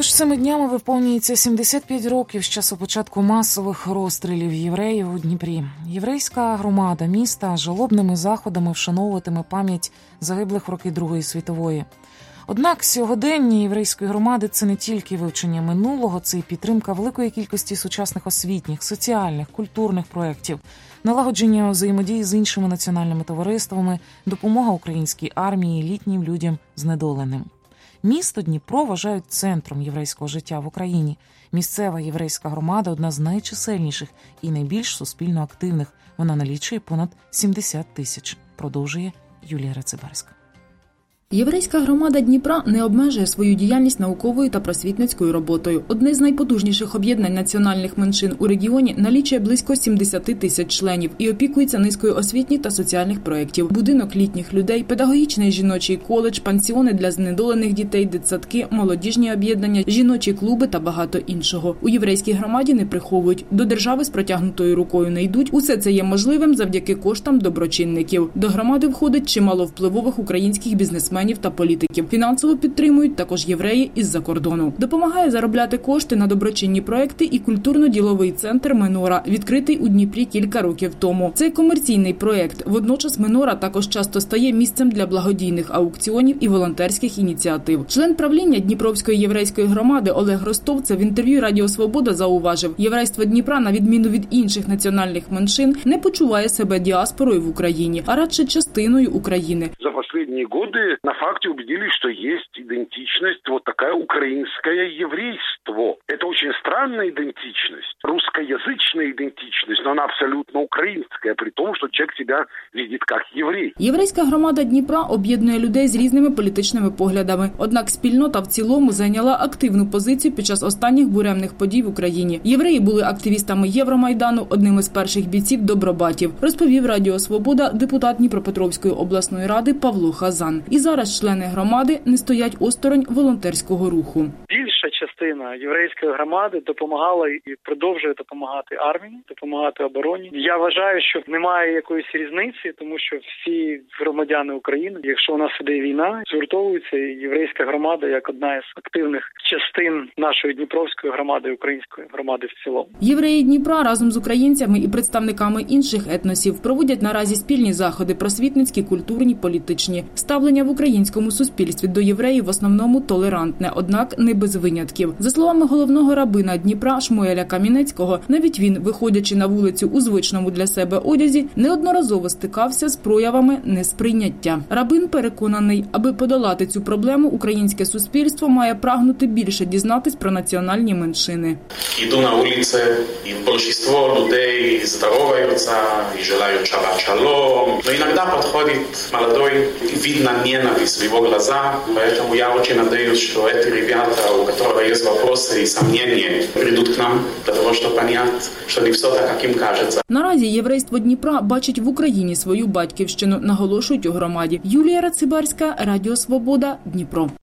Тож цими днями виповнюється 75 років з часу початку масових розстрілів євреїв у Дніпрі. Єврейська громада міста жалобними заходами вшановуватиме пам'ять загиблих в роки Другої світової. Однак сьогодення єврейської громади – це не тільки вивчення минулого, це і підтримка великої кількості сучасних освітніх, соціальних, культурних проєктів, налагодження взаємодії з іншими національними товариствами, допомога українській армії, літнім людям знедоленим. Місто Дніпро вважають центром єврейського життя в Україні. Місцева єврейська громада – одна з найчисельніших і найбільш суспільно активних. Вона налічує понад 70 тисяч. Продовжує Юлія Рацибарська. Єврейська громада Дніпра не обмежує свою діяльність науковою та просвітницькою роботою. Одне з найпотужніших об'єднань національних меншин у регіоні налічує близько 70 тисяч членів і опікується низкою освітніх та соціальних проєктів. Будинок літніх людей, педагогічний жіночий коледж, пансіони для знедолених дітей, дитсадки, молодіжні об'єднання, жіночі клуби та багато іншого. У єврейській громаді не приховують. До держави з протягнутою рукою не йдуть. Усе це є можливим завдяки коштам доброчинників. До громади входить чимало впливових українських бізнесменів та політиків. Фінансово підтримують також євреї із-за кордону. Допомагає заробляти кошти на доброчинні проекти і культурно-діловий центр «Менора», відкритий у Дніпрі кілька років тому. Це комерційний проект. Водночас «Менора» також часто стає місцем для благодійних аукціонів і волонтерських ініціатив. Член правління Дніпровської єврейської громади Олег Ростовцев в інтерв'ю Радіо Свобода зауважив, єврейство Дніпра, на відміну від інших національних меншин, не почуває себе діаспорою в Україні, а радше частиною України. За последние годы на факте убедились, что есть идентичность, вот такая украинское еврейство. Это очень странная идентичность, русскоязычная идентичность, но она абсолютно украинская, при том, что человек себя видит как еврей. Єврейська громада Дніпра об'єднує людей з різними політичними поглядами. Однак спільнота в цілому зайняла активну позицію під час останніх буремних подій в Україні. Євреї були активістами Євромайдану, одним із перших бійців добробатів, розповів Радіо Свобода депутат Дніпропетровської обласної ради Павло Хазан. І зараз члени громади не стоять осторонь волонтерського руху. Більша частина єврейської громади допомагала і продовжує допомагати армії, допомагати обороні. Я вважаю, що немає якоїсь різниці, тому що всі громадяни України, якщо у нас іде війна, згуртовуються, і єврейська громада як одна із активних частин нашої Дніпровської громади, української громади в цілому. Євреї Дніпра разом з українцями і представниками інших етносів проводять наразі спільні заходи просвітницькі, культурні, політичні. Ставлення в українському суспільстві до євреїв в основному толерантне, однак не без винятків. За словами головного рабина Дніпра Шмуеля Камінецького, навіть він, виходячи на вулицю у звичному для себе одязі, неодноразово стикався з проявами несприйняття. Рабин переконаний, аби подолати цю проблему, українське суспільство має прагнути більше дізнатись про національні меншини. Іду на вулиці, і більшість людей здороваються, і желають шаббат шалом. Но иногда подходит молодой, видно ненависть в его глазах, поэтому я очень надеюсь, что эти ребята, у которых есть вопросы и сомнения, придут к нам для того, чтобы понять, что не все так, как им кажется. Наразі єврейство Дніпра бачить в Україні свою батьківщину, наголошують у громаді. Юлія Рацибарська, Радіо Свобода, Дніпро.